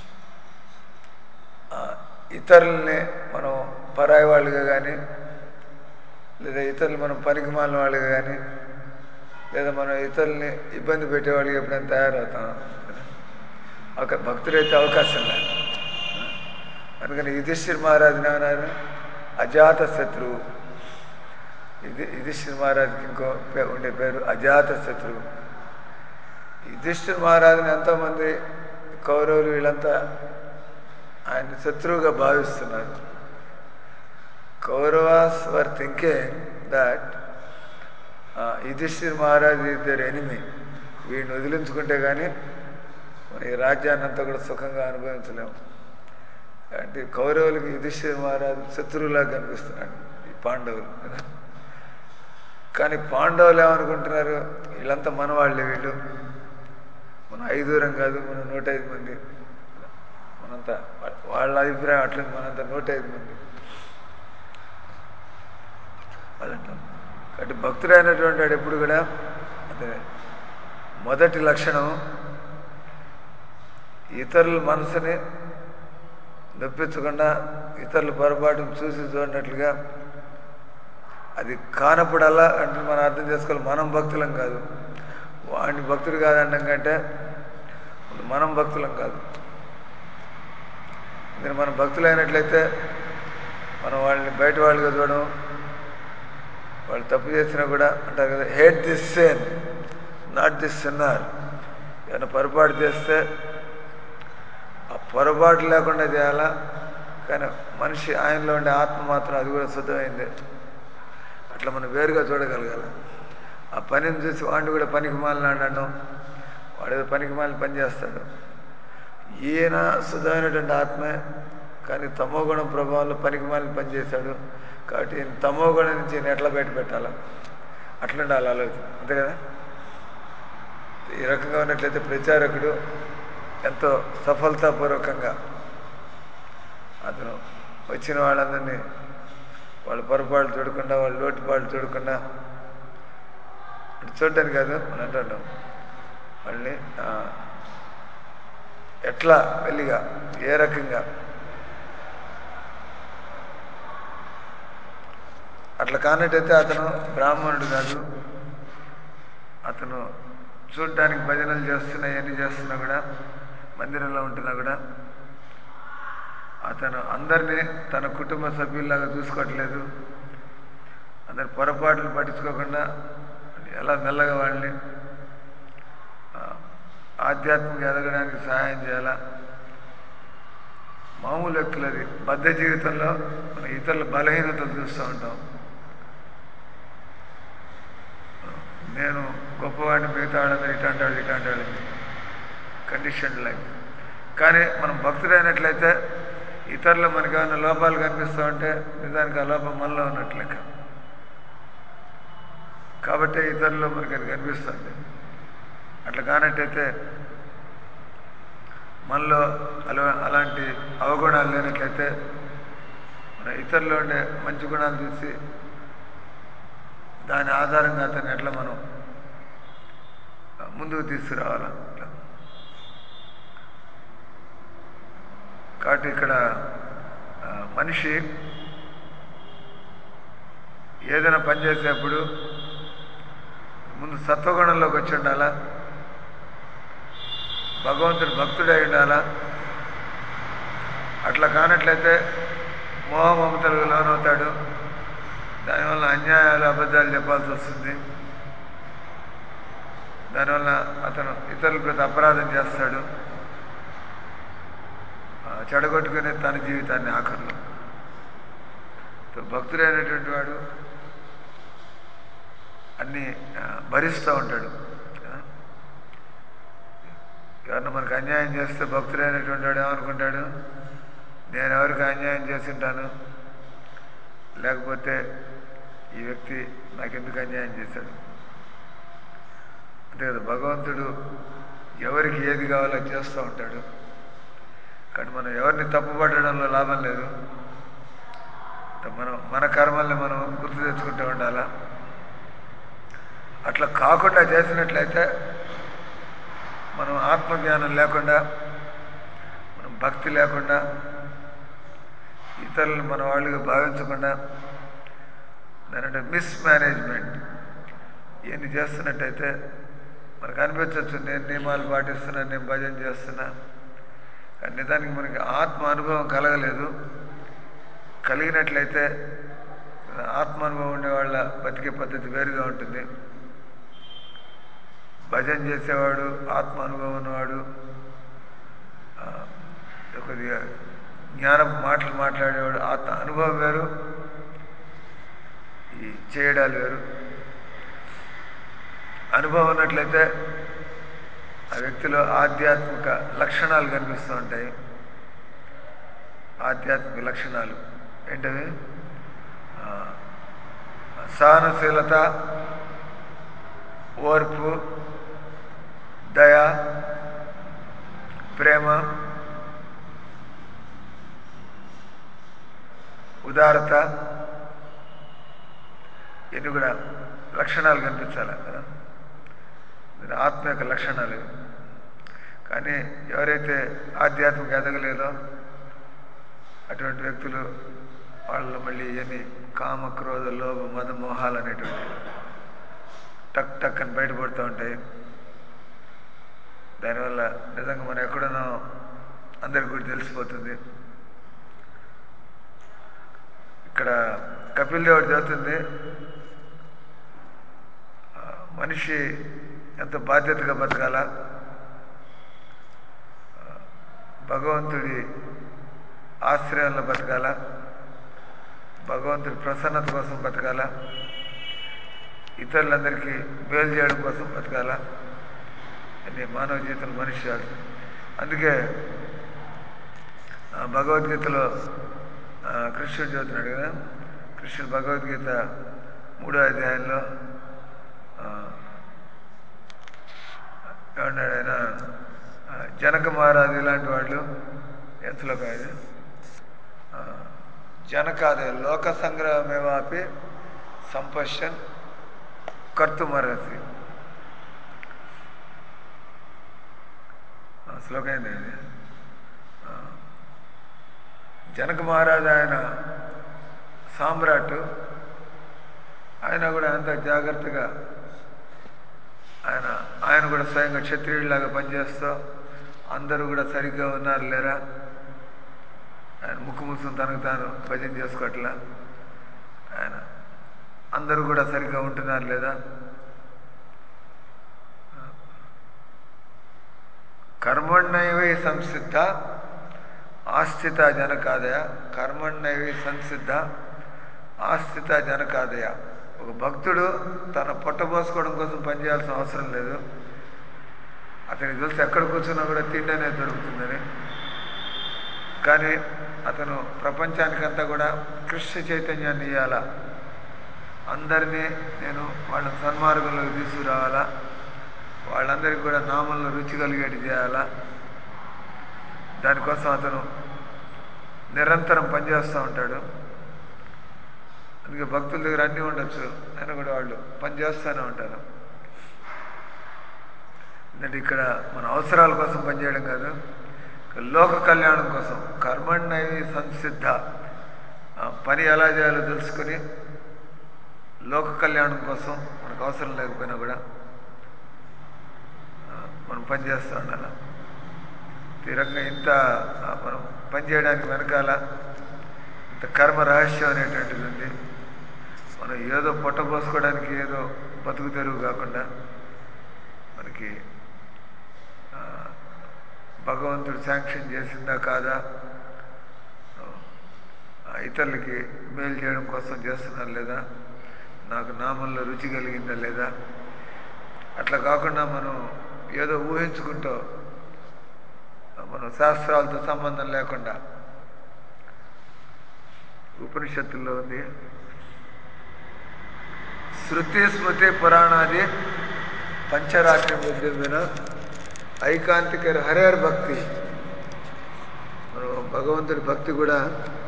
ఇతరుల్ని మనం పరాయి వాళ్ళుగా కానీ, లేదా ఇతరులు మనం పనికి మాలిన వాళ్ళుగా కానీ, లేదా మనం ఇతరుల్ని ఇబ్బంది పెట్టేవాళ్ళకి ఎప్పుడైనా తయారవుతాం. ఒక భక్తుడైతే అవకాశం లేదు. అందుకని యుధిష్ఠిర్ మహారాజుని ఏమన్నారు? అజాత శత్రువు. యుధిష్ఠిర్ మహారాజుకి ఇంకో ఉండే పేరు అజాత శత్రువు. యుధిష్ఠిర్ మహారాజుని ఎంతోమంది కౌరవులు వీళ్ళంతా ఆయన శత్రువుగా భావిస్తున్నారు. Kauravas were thinking that Yudhishthir మహారాజు ఈజ్ దేర్ ఎనిమీ. వీడిని వదిలించుకుంటే కానీ ఈ రాజ్యాన్ని అంతా కూడా సుఖంగా అనుభవించలేము. అంటే కౌరవులకి యుధిష్ఠిర్ మహారాజు శత్రువులాగా కనిపిస్తున్నాడు ఈ పాండవులు. కానీ పాండవులు ఏమనుకుంటున్నారు? వీళ్ళంతా మనవాళ్ళే, వీళ్ళు మన 5 కాదు, మనం 105 మంది. మనంతా వాళ్ళ అభిప్రాయం అట్లేదు, మనంతా 105 మంది వాళ్ళంటాం. కాబట్టి భక్తుడైనటువంటి వాడు ఎప్పుడు కూడా అదే మొదటి లక్షణం ఇతరుల మనసుని నొప్పించకుండా, ఇతరుల పొరపాటును చూసి చూడనట్లుగా అది కానప్పుడల్లా అంటే మనం అర్థం చేసుకోవాలి, మనం భక్తులం కాదు, వాడిని భక్తుడు కాదనడం కంటే మనం భక్తులం కాదు. ఎందుకంటే మనం భక్తులైనట్లయితే మనం వాళ్ళని బయట వాళ్ళుగా చూడడం, వాళ్ళు తప్పు చేసినా కూడా అంటారు కదా, hate this sin not this sinner. ఏమైనా పొరపాటు చేస్తే ఆ పొరపాటు లేకుండా చేయాలా, కానీ మనిషి ఆయనలో ఉండే ఆత్మ మాత్రం అది కూడా శుద్ధమైంది. అట్లా మనం వేరుగా చూడగలగాల. ఆ పనిని చూసి వాడిని కూడా పనికి మాలిన అనడం, వాడేదో పనికి మాలిన పని చేస్తాడు. ఈయన శుద్ధమైనటువంటి ఆత్మే, కానీ తమోగుణం ప్రభావంలో పనికి మాలిన పని చేశాడు. కాబట్టి ఈయన తమోగుణం నుంచి ఈయన ఎట్లా బయట పెట్టాలా, అట్లుండాలి ఆలోచన, అంతే కదా. ఈ రకంగా ఉన్నట్లయితే ప్రచారకుడు ఎంతో సఫలతాపూర్వకంగా అతను వచ్చిన వాళ్ళందరినీ వాళ్ళ పొరపాటు చూడకుండా, వాళ్ళ లోటుపాట్లు చూడకుండా, చూడటానికి కాదు మనం అంటున్నాం, వాళ్ళని ఎట్లా వెళ్ళిగా ఏ రకంగా అట్లా కానట్టయితే అతను బ్రాహ్మణుడు కాదు. అతను చూడటానికి భజనలు చేస్తున్నా, ఎన్ని చేస్తున్నా కూడా, మందిరంలో ఉంటున్నా కూడా అతను అందరినీ తన కుటుంబ సభ్యుల్లాగా చూసుకోవట్లేదు. అందరి పొరపాట్లు పట్టించుకోకుండా ఎలా మెల్లగా వాళ్ళని ఆధ్యాత్మిక ఎదగడానికి సహాయం చేయాలా. మామూలు వ్యక్తులది బద్ధ జీవితంలో మన ఇతరుల బలహీనతలు చూస్తూ ఉంటాం. నేను గొప్పవాడిని, మిగతా వాళ్ళందరూ ఇటు అంటాడు ఇటు అంటాడు, కండిషన్ లైఫ్. కానీ మనం భక్తుడైనట్లయితే ఇతరులు మనకి ఏమైనా లోపాలు కనిపిస్తూ ఉంటే నిజానికి ఆ లోపం మనలో ఉన్నట్టు లెక్క. కాబట్టి ఇతరుల్లో మనకి అది కనిపిస్తుంది. అట్లా కానట్టయితే మనలో అలాంటి అవగుణాలు లేనట్లయితే మన ఇతరుల్లో ఉండే మంచి గుణాలు చూసి దాని ఆధారంగా అతన్ని ఎట్లా మనం ముందుకు తీసుకురావాలా. కాబట్టి ఇక్కడ మనిషి ఏదైనా పని చేసేప్పుడు ముందు సత్వగుణంలోకి వచ్చి ఉండాలా, భగవంతుడు భక్తుడై ఉండాలా. అట్లా కానట్లయితే మోహమమతలకు లోనవుతాడు. దానివల్ల అన్యాయాలు అబద్ధాలు చెప్పాల్సి వస్తుంది. దానివల్ల అతను ఇతరుల ప్రతి అపరాధం చేస్తాడు, చెడగొట్టుకునే తన జీవితాన్ని ఆఖరిలో. భక్తుడైనటువంటి వాడు అన్నీ భరిస్తూ ఉంటాడు. ఎవరన్నా మనకు అన్యాయం చేస్తే భక్తుడైనటువంటి వాడు ఏమనుకుంటాడు, నేను ఎవరికి అన్యాయం చేసి ఉంటాను, లేకపోతే ఈ వ్యక్తి నాకెందుకు అన్యాయం చేశాడు. అంతే కదా, భగవంతుడు ఎవరికి ఏది కావాలో చేస్తూ ఉంటాడు. కానీ మనం ఎవరిని తప్పుపట్టడంలో లాభం లేదు. మనం మన కర్మల్ని మనం గుర్తు తెచ్చుకుంటూ ఉండాలా. అట్లా కాకుండా చేసినట్లయితే మనం ఆత్మజ్ఞానం లేకుండా, మనం భక్తి లేకుండా, ఇతరులను మన వాళ్ళుగా భావించకుండా, దానంటే మిస్మేనేజ్మెంట్ ఇవన్నీ చేస్తున్నట్టయితే మనకు అనిపించవచ్చు, నేను నియమాలు పాటిస్తున్నా, నేను భజన చేస్తున్నా, కానీ నిజానికి మనకి ఆత్మ అనుభవం కలగలేదు. కలిగినట్లయితే ఆత్మ అనుభవం ఉండేవాళ్ళ బతికే పద్ధతి వేరుగా ఉంటుంది. భజన చేసేవాడు, ఆత్మ అనుభవం ఉన్నవాడు, కొద్దిగా జ్ఞానం మాటలు మాట్లాడేవాడు, ఆత్మ అనుభవం వేరు, ఈ చేయడాలు వేరు. అనుభవం ఉన్నట్లయితే ఆ వ్యక్తిలో ఆధ్యాత్మిక లక్షణాలు కనిపిస్తూ ఉంటాయి. ఆధ్యాత్మిక లక్షణాలు ఏంటవి? సహనశీలత, ఓర్పు, దయ, ప్రేమ, ఉదారత, ఇన్ని కూడా లక్షణాలు కనిపించాలి కదా, ఆత్మ యొక్క లక్షణాలు. కానీ ఎవరైతే ఆధ్యాత్మిక ఎదగలేదో అటువంటి వ్యక్తులు వాళ్ళు మళ్ళీ ఇవన్నీ కామ, క్రోధ, లోభ, మద, మోహాలు అనేటువంటి టక్ టక్ అని బయటపడుతూ ఉంటాయి. దానివల్ల నిజంగా మనం ఎక్కడున్నాం అందరికి కూడా తెలిసిపోతుంది. ఇక్కడ కపిల్ దేవుడు చెబుతుంది, మనిషి ఎంత బాధ్యతగా బతకాల, భగవంతుడి ఆశ్రయంలో బతకాల, భగవంతుడి ప్రసన్నత కోసం బతకాల, ఇతరులందరికీ మేలు చేయడం కోసం బతకాల అని మానవ జీవితం మనిషి కాదు. అందుకే భగవద్గీతలో కృష్ణుడు చెబుతున్నాడు కదా, కృష్ణుడు భగవద్గీత 3వ అధ్యాయంలో ఏమన్నాడు ఆయన, జనక మహారాజు ఇలాంటి వాళ్ళు ఎంతలో కాదు, జనకాదే లోక సంగ్రహమేవాపి సంపశ్యన్ కర్తుమరసి. శ్లోకం ఏంటి అది? జనక మహారాజు ఆయన సామ్రాట్, ఆయన కూడా అంత జాగ్రత్తగా ఆయన కూడా స్వయంగా క్షత్రియుడిలాగా పనిచేస్తూ అందరూ కూడా సరిగ్గా ఉన్నారు లేరా, ఆయన ముక్కు మూసుకుని తనకు తాను భజన చేసుకోవట్లా, ఆయన అందరూ కూడా సరిగ్గా ఉంటున్నారు లేదా, కర్మణ్యవై సంసిద్ధ ఆస్థిత జనకాదయ, కర్మణ్యవై సంసిద్ధ ఆస్థిత జనకాదయ. ఒక భక్తుడు తన పొట్ట పోసుకోవడం కోసం పనిచేయాల్సిన అవసరం లేదు, అతనికి తెలిసి ఎక్కడ కూర్చున్నా కూడా తిండి అనేది దొరుకుతుందని. కానీ అతను ప్రపంచానికంతా కూడా కృష్ణ చైతన్యాన్ని ఇవ్వాలా, అందరినీ నేను వాళ్ళని సన్మార్గంలోకి తీసుకురావాలా, వాళ్ళందరికీ కూడా నామంలో రుచి కలిగేటి చేయాలా, దానికోసం అతను నిరంతరం పనిచేస్తూ ఉంటాడు. అందుకే భక్తుల దగ్గర అన్నీ ఉండొచ్చు, అయినా కూడా వాళ్ళు పనిచేస్తూనే ఉంటారు. ఎందుకంటే ఇక్కడ మన అవసరాల కోసం పనిచేయడం కాదు, లోక కళ్యాణం కోసం. కర్మణ్యవి సంసిద్ధ, పని ఎలా చేయాలో తెలుసుకుని లోక కళ్యాణం కోసం మనకు అవసరం లేకపోయినా కూడా మనం పనిచేస్తూ ఉండాలి. ఈ రకంగా ఇంత మనం పనిచేయడానికి వెనకాల ఇంత కర్మ రహస్యం అనేటువంటిది ఉంది. మనం ఏదో పొట్ట పోసుకోవడానికి ఏదో బతుకు తెరువు కాకుండా మనకి భగవంతుడు శాంక్షన్ చేసిందా కాదా, ఇతరులకి మేలు చేయడం కోసం చేస్తున్నాను లేదా, నాకు నామంలో రుచి కలిగిందా లేదా, అట్లా కాకుండా మనం ఏదో ఊహించుకుంటూ మనం శాస్త్రాలతో సంబంధం లేకుండా, ఉపనిషత్తుల్లో ఉంది, శృతి స్మృతి పురాణాది పంచరాత్రి బుద్ధిన ఐకాంతిక హరేర్ భక్తి. మనం భగవంతుడి భక్తి కూడా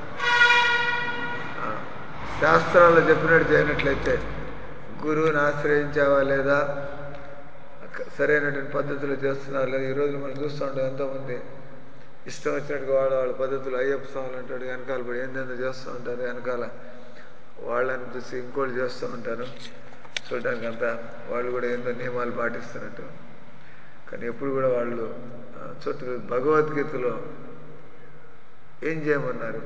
శాస్త్రాల్లో చెప్పినట్టు చేయనట్లయితే, గురువుని ఆశ్రయించావా లేదా, సరైనటువంటి పద్ధతిలో చేస్తున్నారు లేదా. ఈరోజు మనం చూస్తూ ఉంటాం, ఎంతోమంది ఇష్టం వచ్చినట్టుగా వాళ్ళ పద్ధతులు, అయ్యప్ప స్వాములు అంటాడు వెనకాల పడి ఏందేందో చేస్తూ ఉంటారు, వెనకాల వాళ్ళని చూసి ఇంకోళ్ళు చేస్తూ ఉంటారు. చూడడానికి అంతా వాళ్ళు కూడా ఏందో నియమాలు పాటిస్తున్నట్టు. కానీ ఎప్పుడు కూడా వాళ్ళు చుట్టూ భగవద్గీతలో ఏం చేయమన్నారు,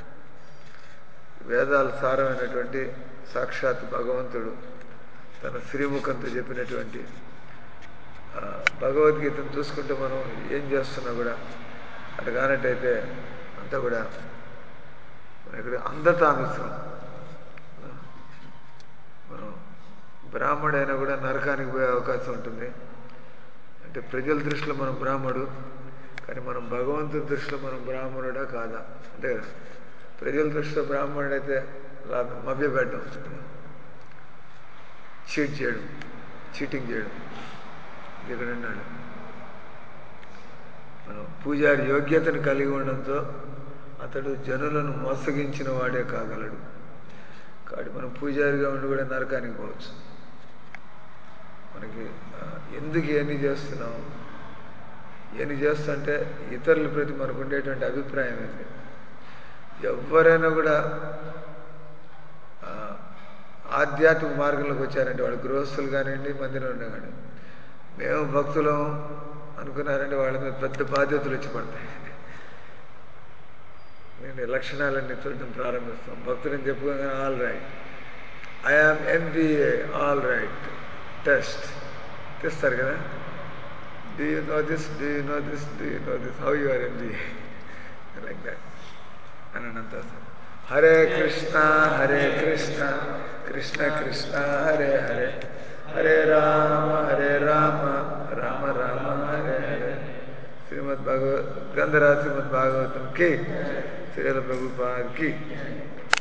వేదాల సారమైనటువంటి సాక్షాత్ భగవంతుడు తన శ్రీముఖంతో చెప్పినటువంటి భగవద్గీతను చూసుకుంటే మనం ఏం చేస్తున్నా కూడా అటు కానట్టయితే అంతా కూడా ఇక్కడ అంధతామిశ్రం. మనం బ్రాహ్మడైనా కూడా నరకానికి పోయే అవకాశం ఉంటుంది. అంటే ప్రజల దృష్టిలో మనం బ్రాహ్మడు, కానీ మనం భగవంతుడి దృష్టిలో మనం బ్రాహ్మణుడా కాదా. అంటే ప్రజల దృష్టిలో బ్రాహ్మణుడైతే మభ్యపెట్టడం, చీటింగ్ చేయడం. ఇక్కడ అన్నాడు, మనం పూజారి యోగ్యతను కలిగి ఉండడంతో అతడు జనులను మోసగించిన వాడే కాగలడు. కాబట్టి మనం పూజారిగా ఉండి కూడా నరకానికి పోవచ్చు. మనకి ఎందుకు ఇవన్నీ చేస్తున్నాం, ఇవన్నీ చేస్తుంటే ఇతరుల ప్రతి మనకు ఉండేటువంటి అభిప్రాయం ఏంటి. ఎవరైనా కూడా ఆధ్యాత్మిక మార్గంలోకి వచ్చారంటే వాళ్ళు గృహస్థులు కానివ్వండి, మందిరం ఉండే కానీ, మేము కొన్ని లక్షణాలన్నీ చూడటం ప్రారంభిస్తాం. భక్తులని చెప్పుకోగానే all right, I am MBA, all right, test తెస్తారు కదా, do you know this, do you know this, do you know this, how you are MBA, like that అని అంతా సార్. హరే కృష్ణ హరే కృష్ణ కృష్ణ కృష్ణ హరే హరే, హరే రామ రామ రామ హరే హరే. శ్రీమద్ భాగవత్ గ్రంథరాజ్ శ్రీమద్ భాగవతం కి, శ్రీల ప్రభుపాద్ కి.